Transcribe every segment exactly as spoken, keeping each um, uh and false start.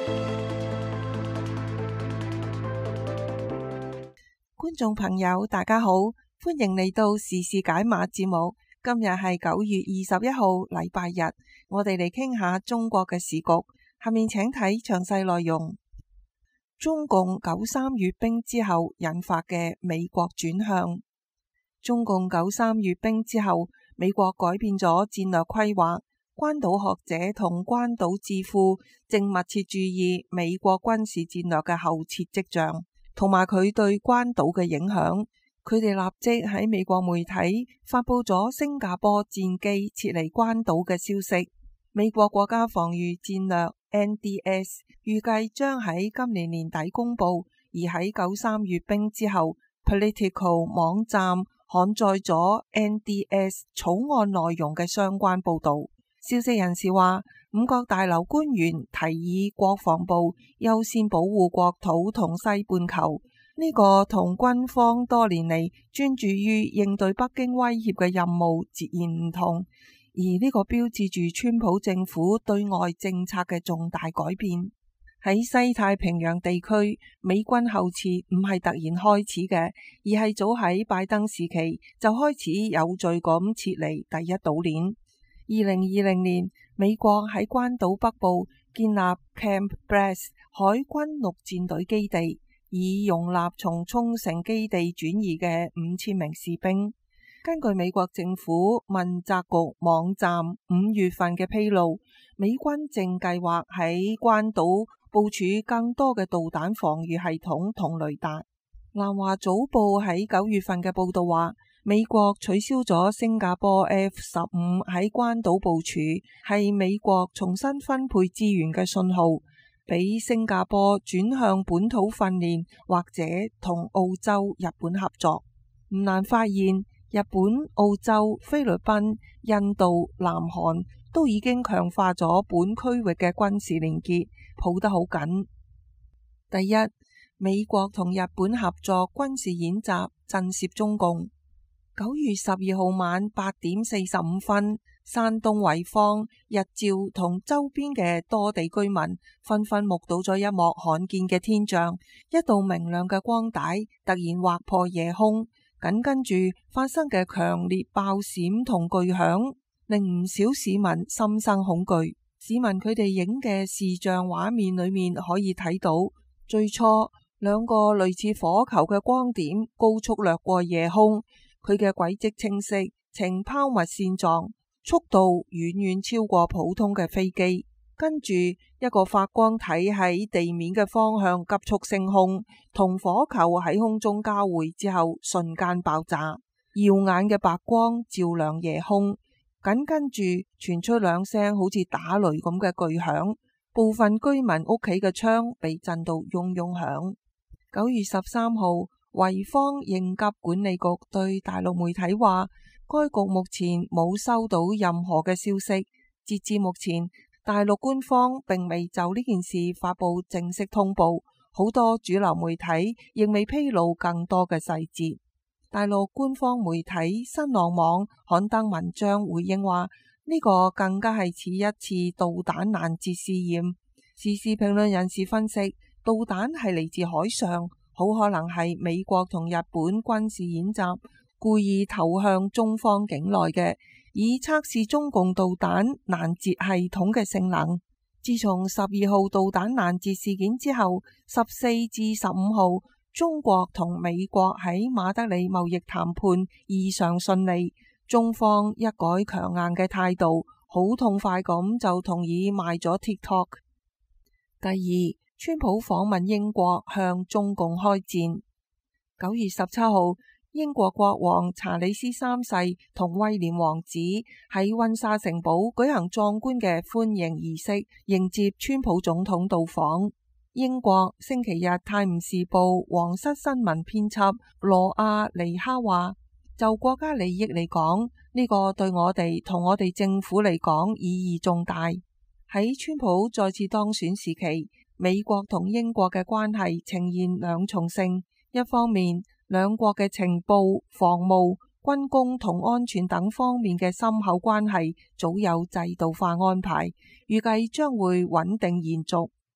觀眾朋友大家好，歡迎嚟到時事解碼節目。今日係九月二十一號禮拜日，我哋嚟傾下中國嘅時局。下面請睇詳細內容。中共九三閱兵之後引發嘅美國轉向。中共九三閱兵之後，美國改變咗戰略規劃，關島學者同關島智庫正密切注意美國軍事戰略嘅後撤跡象，同埋佢對關島嘅影響。佢哋立即喺美國媒體發佈咗新加坡戰機撤離關島嘅消息。美國國家防禦戰略 N D S 預計將喺今年年底公布，而喺九三閱兵之後 ，Political 網站刊載咗 N D S 草案內容嘅相關報導。消息人士話，五角大樓官員提議國防部優先保護國土同西半球，呢、這個同軍方多年嚟專注於應對北京威脅嘅任務截然唔同。而呢個標誌住川普政府對外政策嘅重大改變。喺西太平洋地區，美軍後撤唔係突然開始嘅，而係早喺拜登時期就開始有序咁撤離第一島鏈。二零二零年，美國喺關島北部建立 Camp Bess 海軍陸戰隊基地，以容納從沖繩基地轉移嘅五千名士兵。根據美國政府問責局網站五月份嘅披露，美軍正計劃喺關島部署更多嘅導彈防禦系統同雷達。南華早報喺九月份嘅報道話，美國取消咗新加坡 F 十五喺關島部署，係美國重新分配資源嘅信號，俾新加坡轉向本土訓練或者同澳洲、日本合作。唔難發現，日本、澳洲、菲律賓、印度、南韓都已經強化咗本區域嘅軍事連結，抱得好緊。第一，美國同日本合作軍事演習，震懾中共。九月十二號晚八點四十五分，山東濰坊、日照同周邊嘅多地居民紛紛目睹咗一幕罕見嘅天象，一道明亮嘅光帶突然劃破夜空。緊跟住發生嘅強烈爆閃同巨響，令唔少市民心生恐懼。市民佢哋影嘅視像畫面裏面可以睇到，最初兩個類似火球嘅光點高速掠過夜空，佢嘅軌跡清晰，呈拋物線狀，速度遠遠超過普通嘅飛機。跟住一個發光體喺地面嘅方向急速升空，同火球喺空中交匯之後瞬間爆炸，耀眼嘅白光照亮夜空。緊跟住傳出兩聲好似打雷咁嘅巨響，部分居民屋企嘅窗被震到嗡嗡響。九月十三號，濰坊應急管理局對大陸媒體話，該局目前冇收到任何嘅消息。截至目前，大陸官方並未就呢件事發佈正式通報，好多主流媒體亦未披露更多嘅細節。大陸官方媒體新浪網刊登文章回應話，呢個更加係似一次導彈攔截試驗。時事評論人士分析，導彈係嚟自海上，好可能係美國同日本軍事演習故意投向中方境內嘅，以測試中共導彈攔截系統嘅性能。自從十二號導彈攔截事件之後，十四至十五號，中國同美國喺馬德里貿易談判異常順利，中方一改強硬嘅態度，好痛快咁就同意賣咗 TikTok。第二，川普訪問英國，向中共開戰。九月十七號，英國國王查理斯三世同威廉王子喺溫莎城堡舉行壯觀嘅歡迎儀式，迎接川普總統到訪。英國星期日《泰晤士報》皇室新聞編輯羅亞尼哈話，就國家利益嚟講，呢個對我哋同我哋政府嚟講意義重大。喺川普再次當選時期，美國同英國嘅關係呈現兩重性，一方面，兩國嘅情報、防務、軍工同安全等方面嘅深厚關係早有制度化安排，預計將會穩定延續。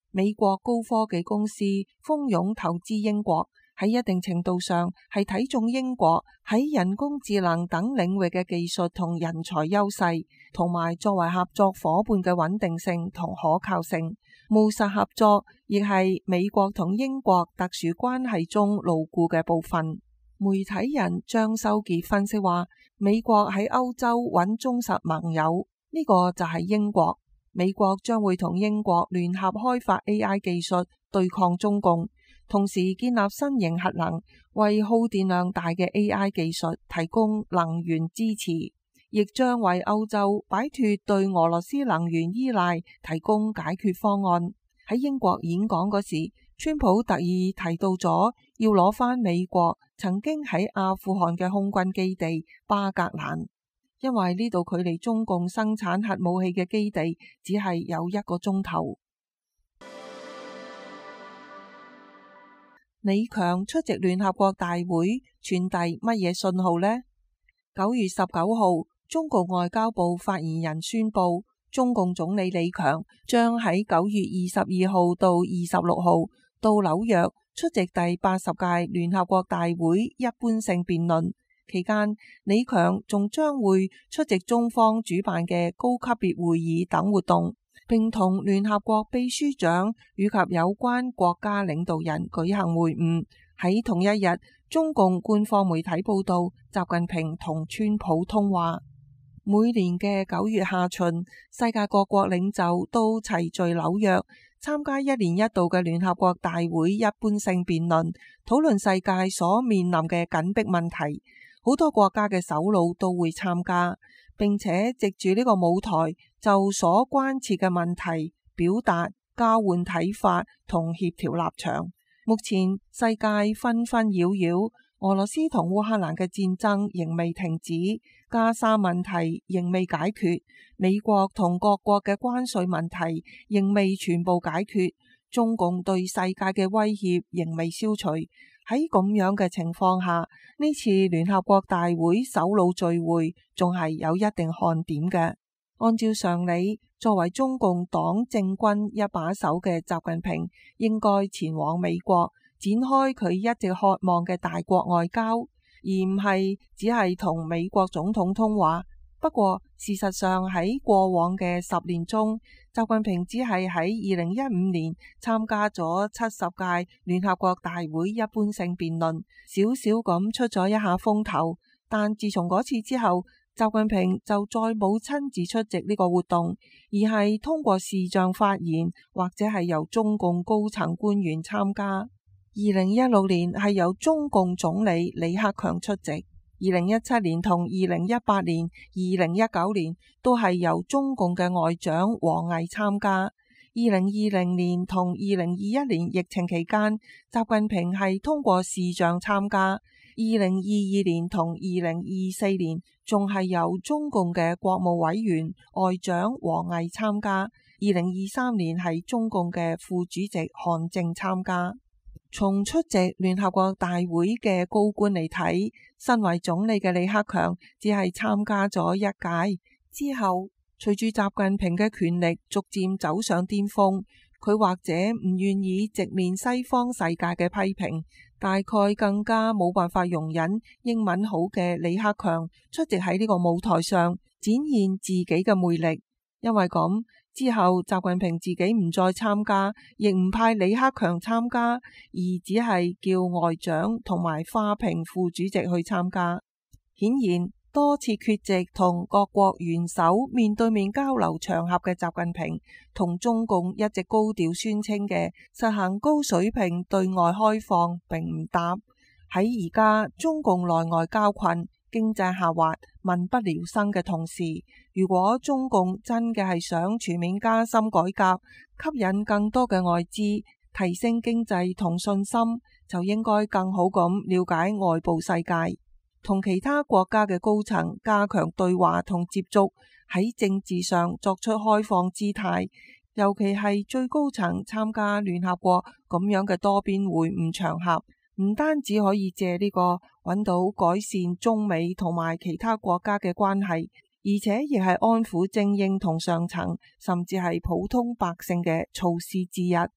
美國高科技公司蜂擁投資英國，喺一定程度上係睇中英國喺人工智能等領域嘅技術同人才優勢，同埋作為合作夥伴嘅穩定性同可靠性。務實合作亦係美國同英國特殊關係中牢固嘅部分。媒體人張修傑分析話，美國喺歐洲揾忠實盟友，呢個就係英國。美國將會同英國聯合開發 A I 技術對抗中共，同時建立新型核能，為耗電量大嘅 A I 技術提供能源支持，亦將為歐洲擺脫對俄羅斯能源依賴提供解決方案。喺英國演講嗰時，川普特意提到咗要攞返美國曾經喺阿富汗嘅空軍基地巴格蘭，因為呢度距離中共生產核武器嘅基地只係有一個鐘頭。李強出席聯合國大會傳遞乜嘢信號呢？九月十九號，中國外交部發言人宣布，中共總理李強將喺九月二十二號到二十六號到紐約出席第八十屆聯合國大會一般性辯論。期間，李強仲將會出席中方主辦嘅高級別會議等活動，並同聯合國秘書長以及有關國家領導人舉行會晤。喺同一日，中共官方媒體報道，習近平同川普通話。每年嘅九月下旬，世界各國領袖都齊聚紐約，參加一年一度嘅聯合國大會一般性辯論，討論世界所面臨嘅緊迫問題。好多國家嘅首腦都會參加，並且藉住呢個舞台就所關切嘅問題表達、交換睇法同協調立場。目前世界紛紛擾擾，俄羅斯同烏克蘭嘅戰爭仍未停止，加沙問題仍未解決，美國同各國嘅關稅問題仍未全部解決，中共對世界嘅威脅仍未消除。喺咁樣嘅情況下，呢次聯合國大會首腦聚會仲係有一定看點嘅。按照常理，作為中共黨政軍一把手嘅習近平應該前往美國展開佢一直渴望嘅大國外交，而唔係只係同美國總統通話。不過事實上喺過往嘅十年中，習近平只係喺二零一五年參加咗七十屆聯合國大會一般性辯論，少少咁出咗一下風頭。但自從嗰次之後，習近平就再冇親自出席呢個活動，而係通過視像發言或者係由中共高層官員參加。二零一六年係由中共總理李克強出席。二零一七年同二零一八年、二零一九年都係由中共嘅外長王毅參加。二零二零年同二零二一年疫情期間，習近平係通過視像參加。二零二二年同二零二四年仲係由中共嘅國務委員外長王毅參加。二零二三年係中共嘅副主席韓正參加。從出席聯合國大會嘅高官嚟睇，身為總理嘅李克強只係參加咗一屆之後，隨住習近平嘅權力逐漸走上巔峰，佢或者唔願意直面西方世界嘅批評，大概更加冇辦法容忍英文好嘅李克強出席喺呢個舞台上展現自己嘅魅力。因為咁之後，習近平自己唔再參加，亦唔派李克強參加，而只係叫外長同埋花瓶副主席去參加。顯然，多次缺席同各國元首面對面交流場合嘅習近平，同中共一直高調宣稱嘅實行高水平對外開放並唔搭。喺而家中共內外交困、經濟下滑、民不聊生嘅同時，如果中共真嘅係想全面加深改革，吸引更多嘅外資，提升經濟同信心，就應該更好咁了解外部世界，同其他國家嘅高層加強對話同接觸，喺政治上作出開放姿態，尤其係最高層參加聯合國咁樣嘅多邊會晤場合，唔單止可以借呢個揾到改善中美同埋其他國家嘅關係，而且亦係安撫精英同上層，甚至係普通百姓嘅措施之一。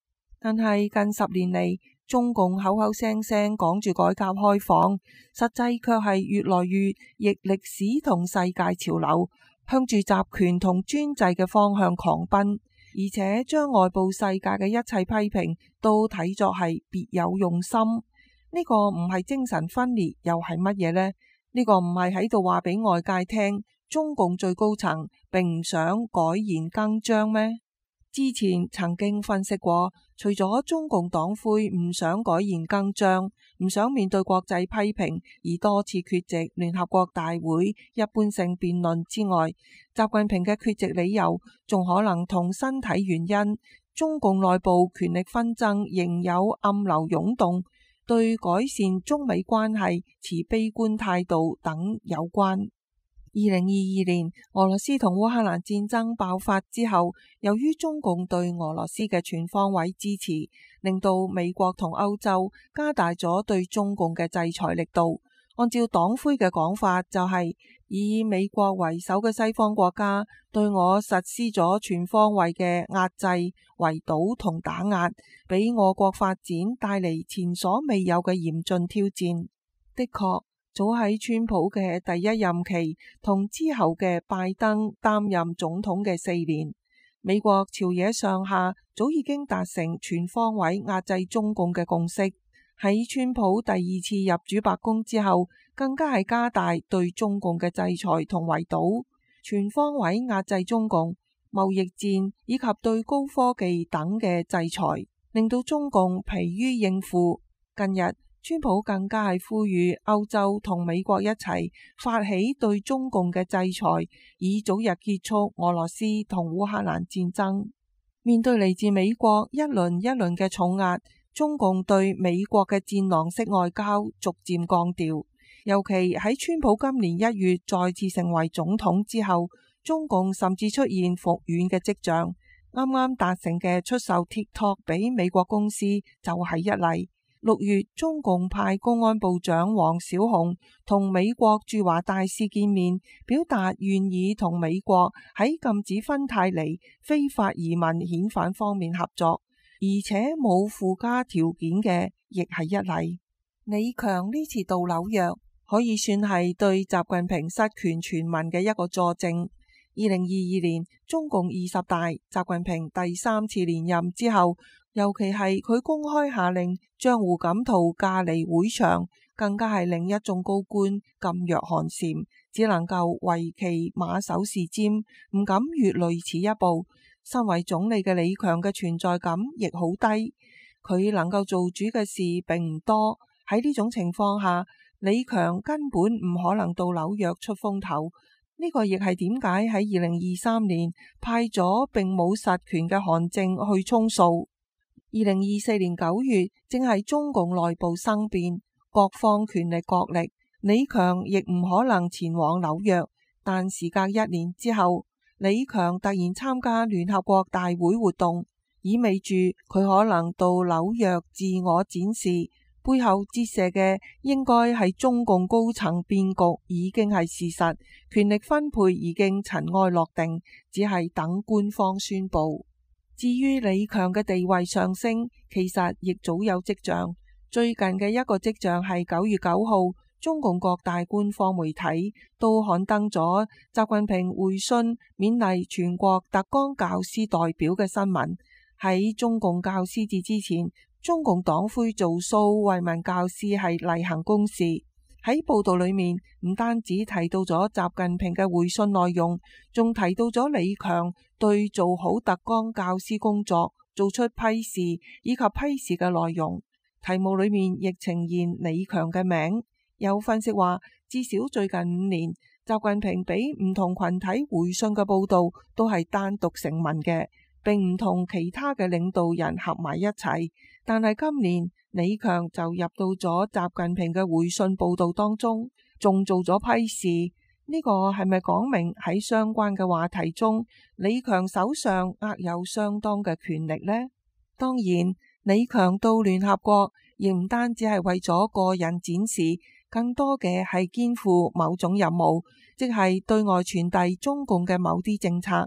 但係近十年嚟，中共口口聲聲講住改革開放，實際卻係越來越逆歷史同世界潮流，向住集權同專制嘅方向狂奔，而且將外部世界嘅一切批評都睇作係別有用心。呢個唔係精神分裂又係乜嘢呢？呢個唔係喺度話俾外界聽，中共最高層並唔想改弦更張咩？之前曾經分析過，除咗中共黨魁唔想改弦更張，唔想面對國際批評而多次缺席聯合國大會一般性辯論之外，習近平嘅缺席理由仲可能同身體原因、中共內部權力紛爭仍有暗流湧動、對改善中美關係持悲觀態度等有關。二零二二年俄羅斯同烏克蘭戰爭爆發之後，由於中共對俄羅斯嘅全方位支持，令到美國同歐洲加大咗對中共嘅制裁力度。按照黨魁嘅講法，就係、是、以美國為首嘅西方國家對我實施咗全方位嘅壓制、圍堵同打壓，俾俄國發展帶嚟前所未有嘅嚴峻挑戰。的確，早喺川普嘅第一任期同之後嘅拜登擔任總統嘅四年，美國朝野上下早已經達成全方位壓制中共嘅共識。喺川普第二次入主白宮之後，更加係加大對中共嘅制裁同圍堵，全方位壓制中共，貿易戰以及對高科技等嘅制裁，令到中共疲於應付。近日，川普更加係呼籲歐洲同美國一齊發起對中共嘅制裁，以早日結束俄羅斯同烏克蘭戰爭。面對嚟自美國一輪一輪嘅重壓，中共對美國嘅戰狼式外交逐漸降調。尤其喺川普今年一月再次成為總統之後，中共甚至出現復軟嘅跡象。啱啱達成嘅出售 TikTok 俾美國公司就係一例。六月，中共派公安部長王小洪同美國駐華大使見面，表達願意同美國喺禁止芬太尼非法移民遣返方面合作，而且冇附加條件嘅，亦係一例。李強呢次到紐約，可以算係對習近平失權傳聞嘅一個佐證。二零二二年中共二十大，習近平第三次連任之後，尤其係佢公開下令將胡錦濤架離會場，更加係令一眾高官噤若寒蟬，只能夠為其馬首是瞻，唔敢越雷池一步。身為總理嘅李強嘅存在感亦好低，佢能夠做主嘅事並唔多。喺呢種情況下，李強根本唔可能到紐約出風頭。呢個亦係點解喺二零二三年派咗並冇實權嘅韓正去充數。二零二四年九月正係中共內部生變，各方權力角力，李強亦唔可能前往紐約。但時隔一年之後，李強突然參加聯合國大會活動，意味住佢可能到紐約自我展示。背後折射嘅應該係中共高層變局已經係事實，權力分配已經塵埃落定，只係等官方宣布。至於李強嘅地位上升，其實亦早有跡象。最近嘅一個跡象係九月九號，中共各大官方媒體都刊登咗習近平回信勉勵全國特崗教師代表嘅新聞。喺中共教師節之前，中共黨魁做 show 慰問教師係例行公事。喺報道裏面唔單止提到咗習近平嘅回信內容，仲提到咗李強對做好特崗教師工作做出批示以及批示嘅內容。題目裏面亦呈現李強嘅名。有分析話，至少最近五年，習近平俾唔同群體回信嘅報道都係單獨成文嘅，並唔同其他嘅領導人合埋一齊。但係今年李強就入到咗習近平嘅回信報道當中，仲做咗批示。呢個係咪講明喺相關嘅話題中，李強手上握有相當嘅權力呢？當然，李強到聯合國亦唔單止係為咗個人展示，更多嘅係肩負某種任務，即係對外傳遞中共嘅某啲政策。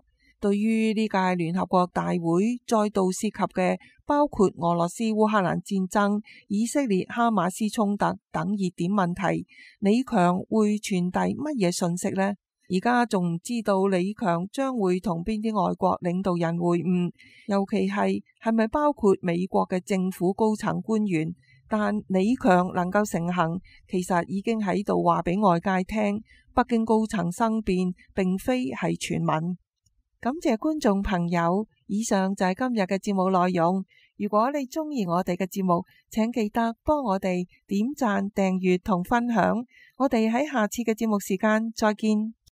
對於呢屆聯合國大會再度涉及嘅包括俄羅斯烏克蘭戰爭、以色列哈馬斯衝突等熱點問題，李強會傳遞乜嘢信息呢？而家仲唔知道李強將會同邊啲外國領導人會晤，尤其係係咪包括美國嘅政府高層官員？但李強能夠成行，其實已經喺度話俾外界聽，北京高層生變並非係傳聞。感謝觀眾朋友，以上就係今日嘅節目內容。如果你鍾意我哋嘅節目，請記得幫我哋點讚、訂閱同分享。我哋喺下次嘅節目時間再見。